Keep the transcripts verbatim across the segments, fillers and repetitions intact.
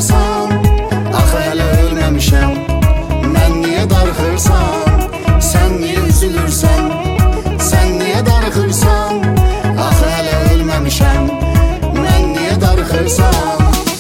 darıxırsan? Axı hələ ölməmişəm, mən niyə darıxırsan? Sən niyə üzülürsən? Sən niyə darıxırsan? Axı hələ ölməmişəm, mən niyə darıxırsan?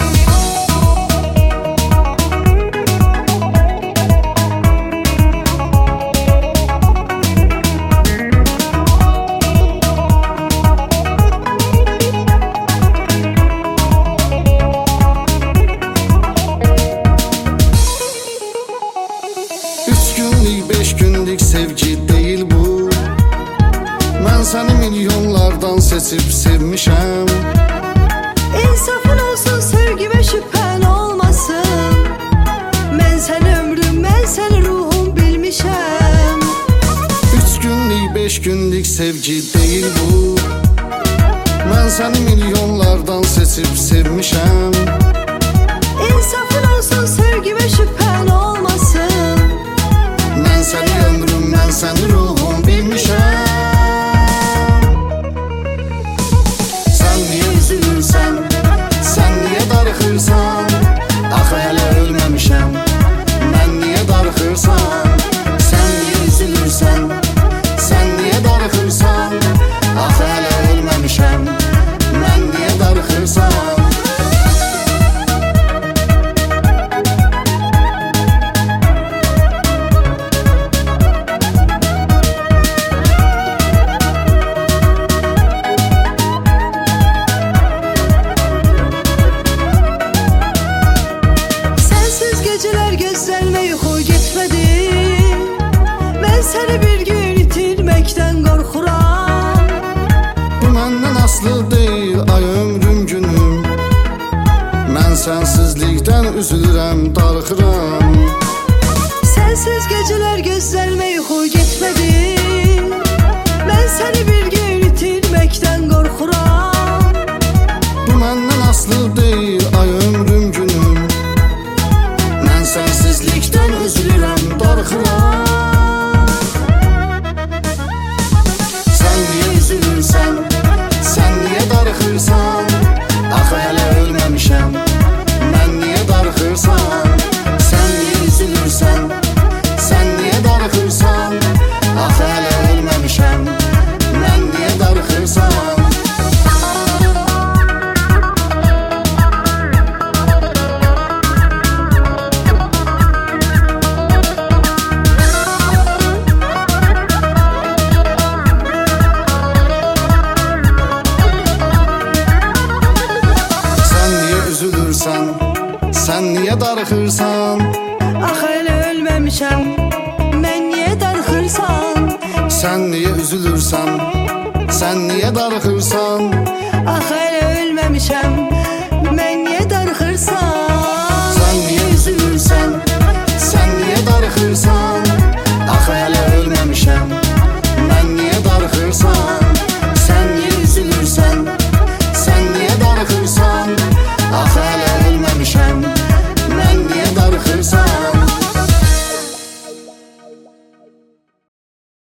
Beş günlük sevgi değil bu. Mən səni milyonlardan seçib sevmişəm. İnsafın olsun, sevgime şüphen olmasın. Mən səni ömrüm, mən səni ruhum bilmişəm. Üç günlük, beş günlük sevgi değil bu. Mən səni milyonlardan seçib sevmişəm. İnsafın olsun, sevgime şüphen olmasın. Mən səni ömrüm, mən səni ruhum bilmişəm. Sən niyə üzülürsən? Sən niyə darıxırsan? Axı hələ ölməmişəm, mən niyə darıxırsan? Sən niyə üzülürsən? Sən niyə darıxırsan? Axı hələ ölməmişəm, mən niyə darıxırsan? Geceler gözlerime yuxu getmədi. Mən səni bir gün itirməkdən qorxuram. Bu məndən aslı deyil, ay ömrüm günüm. Mən sənsizlikdən üzülürəm, darıxıram. Sənsiz geceler gözlerime yuxu getmədi. Mən səni bir gün itirməkdən qorxuram. Bu məndən aslı deyil, ay ömrüm günüm. Mən sənsizlikdən üzülürəm, darıxıram. Sən niyə üzülürsən? Sən niyə darıxırsan? Axı hələ ölməmişəm, mən niyə darıxırsan? Sən niyə üzülürsən? Sən niyə darıxırsan? Axı hələ ölməmişəm, mən niyə darıxırsan? Sən niyə darıxırsan? Axı hələ ölməmişəm, mən niyə darıxırsan? Sən niyə üzülürsən? Sən niyə darıxırsan? Axı hələ ölməmişəm,